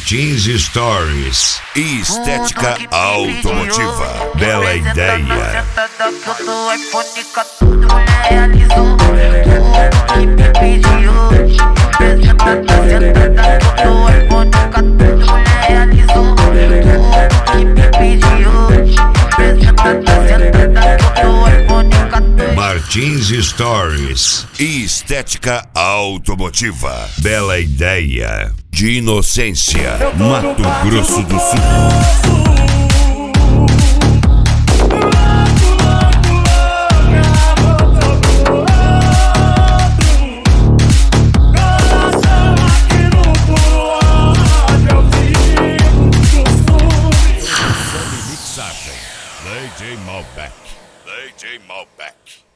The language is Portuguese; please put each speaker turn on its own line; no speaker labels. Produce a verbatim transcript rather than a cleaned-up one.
Martins Stories e estética automotiva. Bela ideia.
Do iPhone quatorze, mulher realizou tudo que me pediu. Apresentada, sentada, do iPhone quatorze, mulher realizou tudo que me pediu. Apresentada, sentada, do iPhone quatorze.
Martins Stories e estética automotiva. Bela ideia. De Inocência, Mato Grosso do Sul. D J Malbec. D J Malbec.